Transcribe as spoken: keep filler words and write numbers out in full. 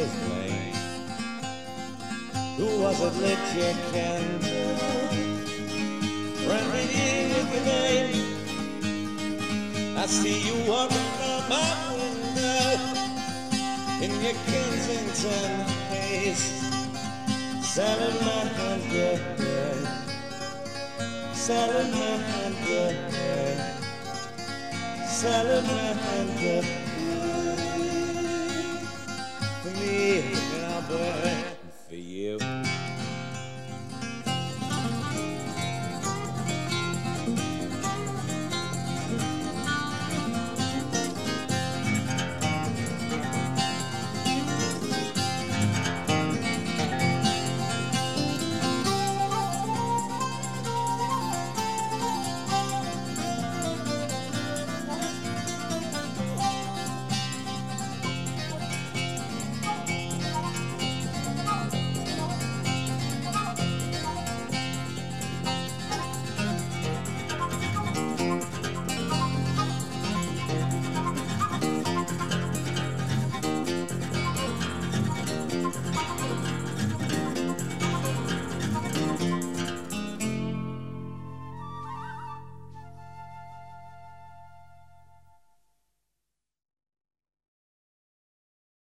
his name. Who was it that you can tell? Friendly with your name. I see you walking from my window in your Kensington haze, selling my underwear, selling my underwear, selling my underwear. For me, and I'll burn for you.